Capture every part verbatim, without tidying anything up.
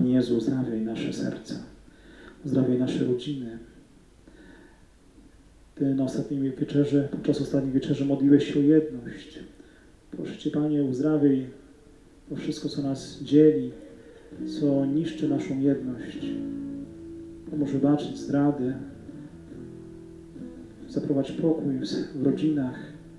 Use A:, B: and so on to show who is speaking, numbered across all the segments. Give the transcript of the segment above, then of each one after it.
A: Panie Jezu, uzdrawiaj nasze serca, uzdrawiaj nasze rodziny. Ty na ostatniej wieczerze, podczas ostatniej wieczerzy modliłeś się o jedność. Proszę Cię, Panie, uzdrawiaj to wszystko, co nas dzieli, co niszczy naszą jedność. Pomóż wybaczyć zdrady, zaprowadź pokój w rodzinach.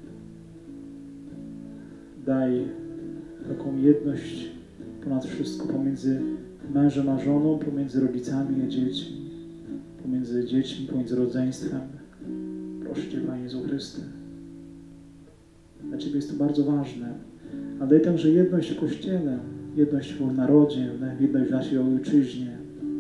A: Daj taką jedność ponad wszystko pomiędzy mężem a żoną, pomiędzy rodzicami a dziećmi, pomiędzy dziećmi, pomiędzy rodzeństwem. Proszę Cię, Panie Jezu Chryste. Dla Ciebie jest to bardzo ważne. A daj także jedność w Kościele, jedność w narodzie, jedność w naszej ojczyźnie.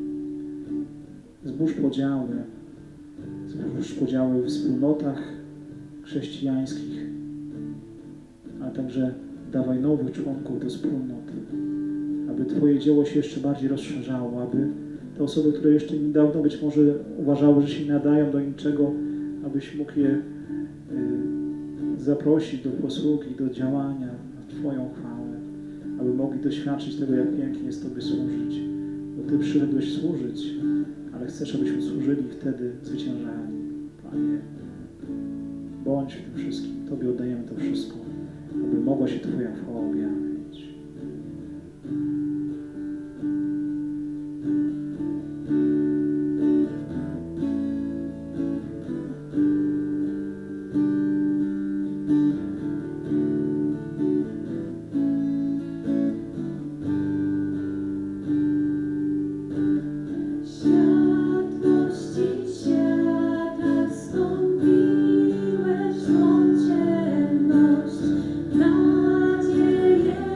A: Zbóż podziały, zbóż podziały w wspólnotach chrześcijańskich, ale także dawaj nowych członków do wspólnot, aby Twoje dzieło się jeszcze bardziej rozszerzało, aby te osoby, które jeszcze niedawno być może uważały, że się nie nadają do niczego, abyś mógł je y, zaprosić do posługi, do działania na Twoją chwałę, aby mogli doświadczyć tego, jak pięknie jest Tobie służyć. Bo Ty przyszedłeś służyć, ale chcesz, abyśmy służyli i wtedy zwyciężali. Panie, bądź w tym wszystkim. Tobie oddajemy to wszystko, aby mogła się Twoja chwała objawić.
B: Nadzieję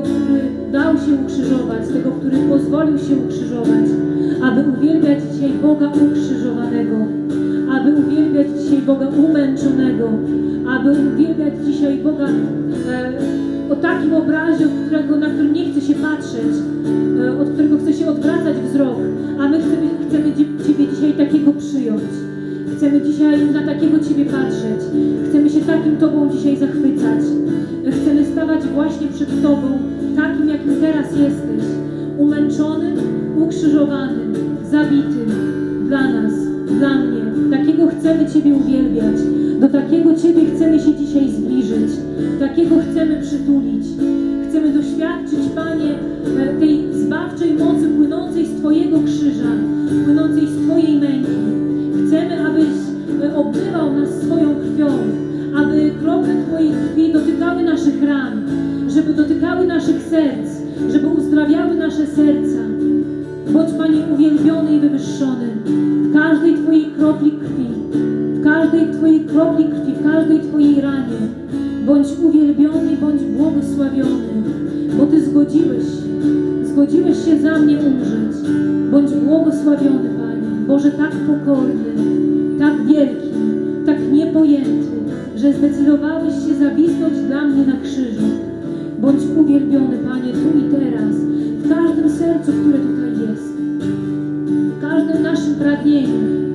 B: tego, który dał się ukrzyżować, tego, który pozwolił się ukrzyżować, aby uwielbiać dzisiaj Boga ukrzyżowanego, aby uwielbiać dzisiaj Boga umęczonego, aby uwielbiać dzisiaj Boga e, o takim obrazie, od którego, na który nie chce się patrzeć, e, od którego chce się odwracać wzrok, a my chcemy, chcemy Ciebie dzisiaj takiego przyjąć. Chcemy dzisiaj na takiego Ciebie patrzeć. Chcemy się takim Tobą dzisiaj zachwycać. Chcemy stawać właśnie przed Tobą, takim jakim teraz jesteś. Umęczonym, ukrzyżowanym, zabitym dla nas, dla mnie. Takiego chcemy Ciebie uwielbiać. Do takiego Ciebie chcemy się dzisiaj zbliżyć. Takiego chcemy przytulić. Chcemy doświadczyć, Panie, tej zbawczej mocy płynącej z Twojego krzyża, płynącej z Twojej męki. Chcemy, abyś obmywał nas swoją krwią, aby krople Twojej krwi dotykały naszych ran, żeby dotykały naszych serc, żeby uzdrawiały nasze serca. Bądź, Panie, uwielbiony i wywyższony w każdej Twojej kropli krwi, w każdej Twojej kropli krwi, w każdej Twojej ranie. Bądź uwielbiony, bądź błogosławiony, bo Ty zgodziłeś się, zgodziłeś się za mnie umrzeć. Bądź błogosławiony, Panie, Boże, tak pokorny, tak wielki, tak niepojęty, że zdecydowałeś się zawisnąć dla mnie na krzyżu. Bądź uwielbiony, Panie, tu i teraz, w każdym sercu, które tutaj jest, w każdym naszym pragnieniu,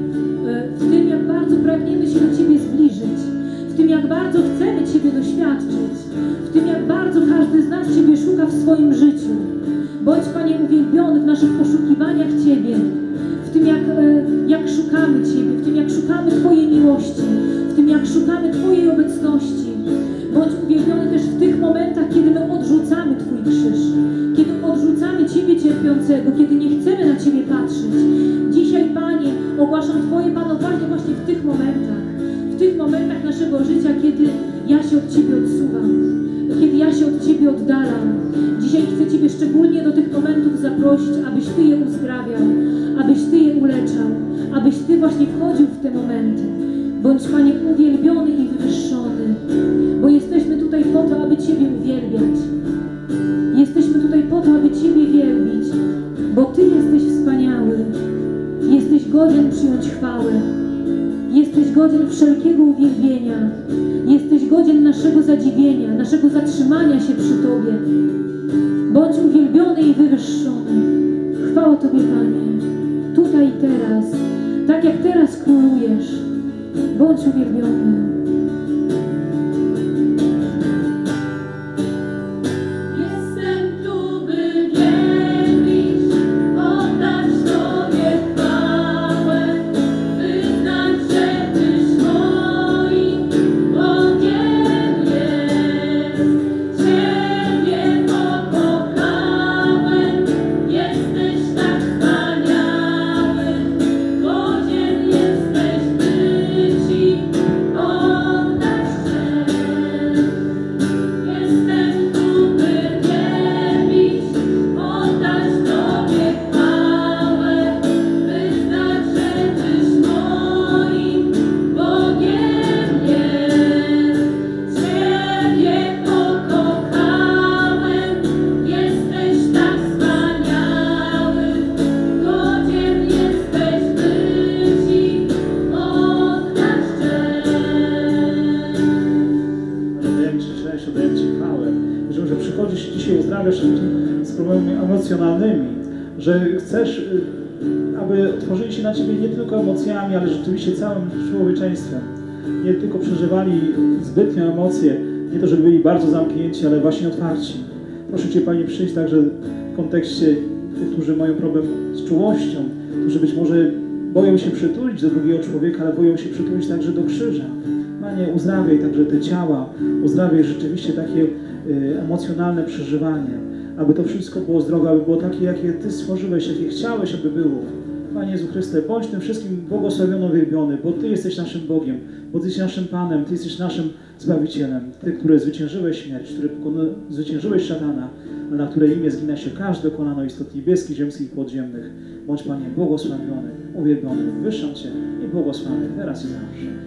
B: w tym, jak bardzo pragniemy się do Ciebie zbliżyć, w tym, jak bardzo chcemy Ciebie doświadczyć, w tym, jak bardzo każdy z nas Ciebie szuka w swoim życiu. Bądź, Panie, uwielbiony w naszych poszukiwaniach Ciebie, w tym, jak, jak szukamy Ciebie, w tym, jak szukamy Twojej miłości, w tym, jak szukamy Twojej obecności. Bądź uwielbiony też w tych momentach, kiedy my odrzucamy Twój krzyż, kiedy odrzucamy Ciebie cierpiącego, kiedy nie chcemy na Ciebie patrzeć. Dzisiaj, Panie, ogłaszam Twoje panowanie właśnie w tych momentach, w tych momentach naszego życia, kiedy ja się od Ciebie odsuwam, kiedy ja się od Ciebie oddalam. Dzisiaj chcę Ciebie szczególnie do tych momentów zaprosić, abyś Ty je uzdrawiał, abyś Ty je uleczał, abyś Ty właśnie wchodził w te momenty. Bądź, Panie, uwielbiony i wywyższony, bo jesteśmy tutaj po to, aby Ciebie uwielbiać. Jesteśmy tutaj po to, aby Ciebie wielbić, bo Ty jesteś wspaniały. Jesteś godzien przyjąć chwałę. Jesteś godzien wszelkiego uwielbienia. Jesteś godzien naszego zadziwienia, naszego zatrzymania się przy Tobie. Bądź uwielbiony i wywyższony. Chwała Tobie, Panie, tutaj i teraz, tak jak teraz królujesz. Bądź uwielbiony.
A: Z problemami emocjonalnymi, że chcesz, aby otworzyli się na Ciebie nie tylko emocjami, ale rzeczywiście całym człowieczeństwem. Nie tylko przeżywali zbytnio emocje, nie to, żeby byli bardzo zamknięci, ale właśnie otwarci. Proszę Cię, Panie, przyjść także w kontekście tych, którzy mają problem z czułością, którzy być może boją się przytulić do drugiego człowieka, ale boją się przytulić także do krzyża. Panie, uzdrawiaj także te ciała, uzdrawiaj rzeczywiście takie y, emocjonalne przeżywanie, aby to wszystko było zdrowe, aby było takie, jakie Ty stworzyłeś, jakie chciałeś, aby było. Panie Jezu Chryste, bądź tym wszystkim błogosławiony, uwielbiony, bo Ty jesteś naszym Bogiem, bo Ty jesteś naszym Panem, Ty jesteś naszym Zbawicielem. Ty, który zwyciężyłeś śmierć, który zwyciężyłeś szatana, na której imię zgina się każde kolano istot niebieskich, ziemskich, podziemnych. Bądź, Panie, błogosławiony, uwielbiony, wywyższam Cię i błogosławię teraz i zawsze.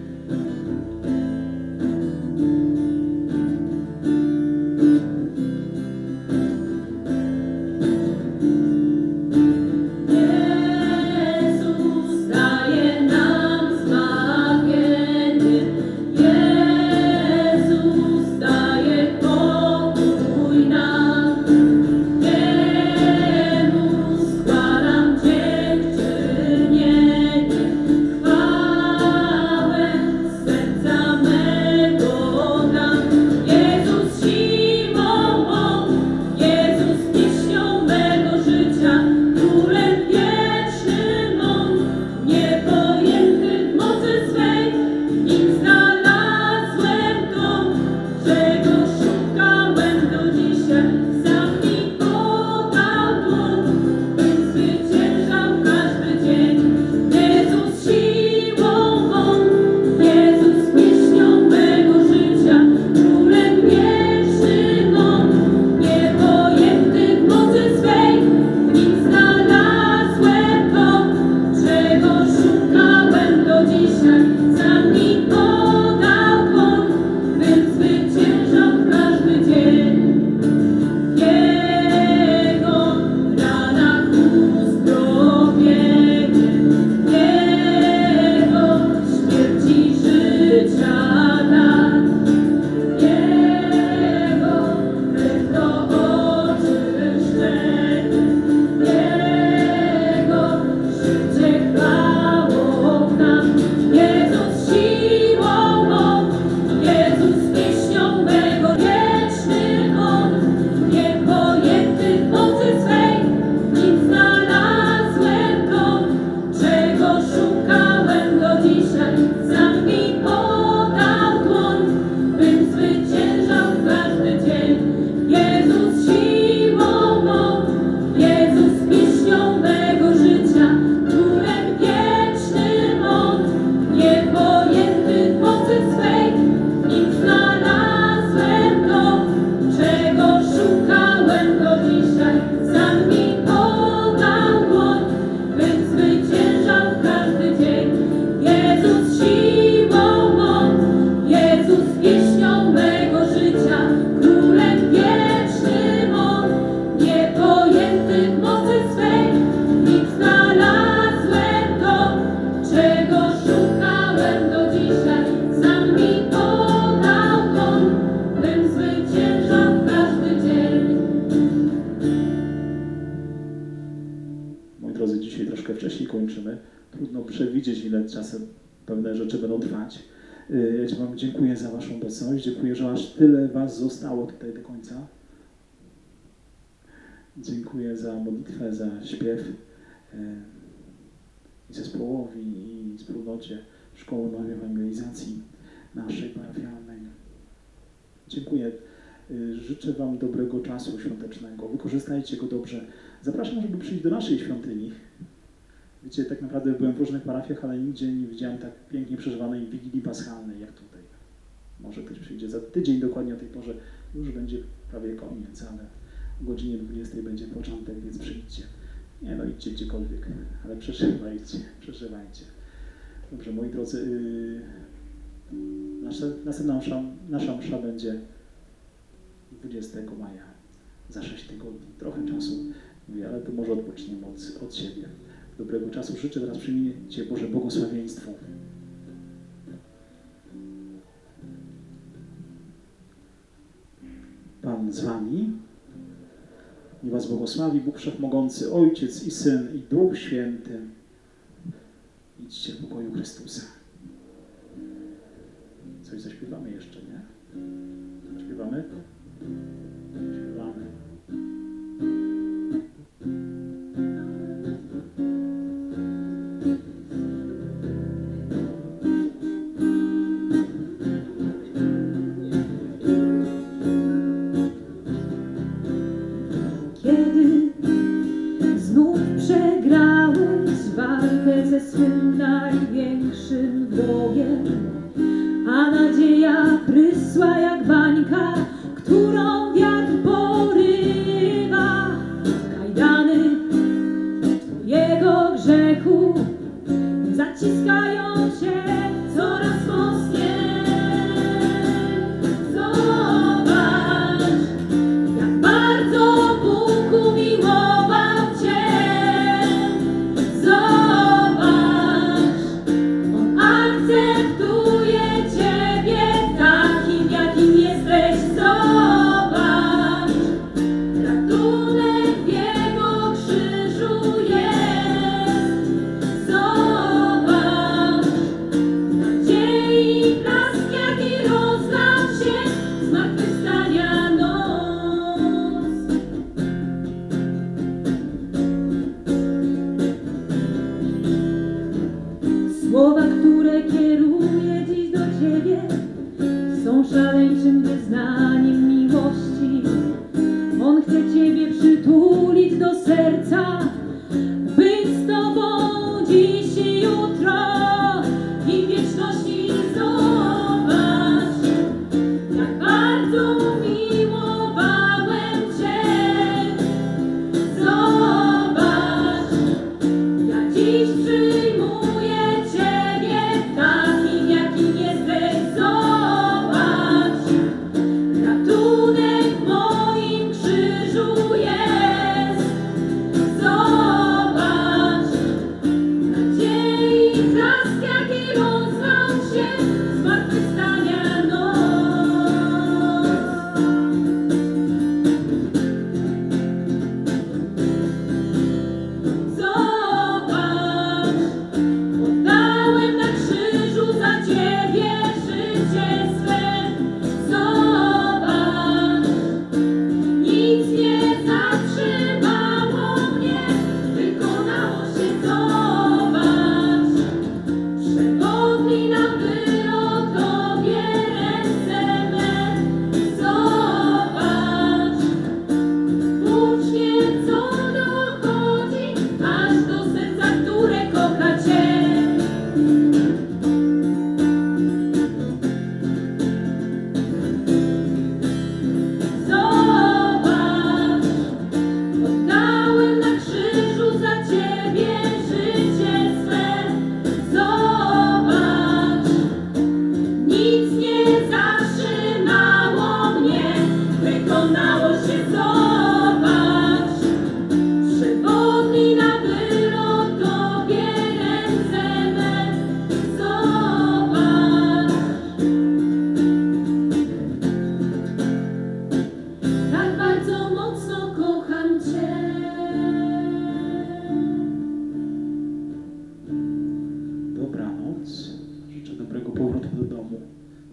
A: ile czasem pewne rzeczy będą trwać. Ja Ci Wam dziękuję za Waszą obecność, dziękuję, że aż tyle Was zostało tutaj do końca. Dziękuję za modlitwę, za śpiew i zespołowi, i wspólnocie Szkoły Nowej Ewangelizacji naszej parafialnej. Dziękuję. Życzę Wam dobrego czasu świątecznego. Wykorzystajcie go dobrze. Zapraszam, żeby przyjść do naszej świątyni. Wiecie, tak naprawdę byłem w różnych parafiach, ale nigdzie nie widziałem tak pięknie przeżywanej Wigilii Paschalnej jak tutaj. Może ktoś przyjdzie za tydzień dokładnie o tej porze. Już będzie prawie koniec, ale o godzinie dwudziestej będzie początek, więc przyjdźcie. Nie no, idźcie gdziekolwiek, ale przeżywajcie, przeżywajcie. Dobrze, moi drodzy, yy, nasza, następna msza, nasza msza będzie dwudziestego maja, za sześć tygodni. Trochę czasu, mówię, ale to może odpoczniemy od, od siebie. Dobrego czasu życzę, teraz przyjmijcie Boże błogosławieństwo. Pan z Wami. Niech Was błogosławi Bóg Wszechmogący, Ojciec i Syn i Duch Święty. Idźcie w pokoju Chrystusa. Coś zaśpiewamy jeszcze, nie? Śpiewamy? Śpiewamy.
B: Kiedy znów przegrałeś walkę ze swym największym wrogiem, a nadzieja prysła jak bańka, którą wiatr porywa. Kajdany Twojego grzechu zaciskają Cię coraz mocniej. Zobacz, jak bardzo Bóg umiłował Cię. Zobacz, On akceptuje Ciebie takim, jakim jesteś. Zobacz, ratunek w Jego krzyżu jest. Zobacz, nadziei blask, jaki rozlał się zmartwychwstania noc. Słowa, które kieruję dziś do Ciebie, są szaleńczym wyznaniem miłości. On chce Ciebie przytulić do serca, być z Tobą dziś i jutro i w wieczności. Zobacz, jak bardzo miło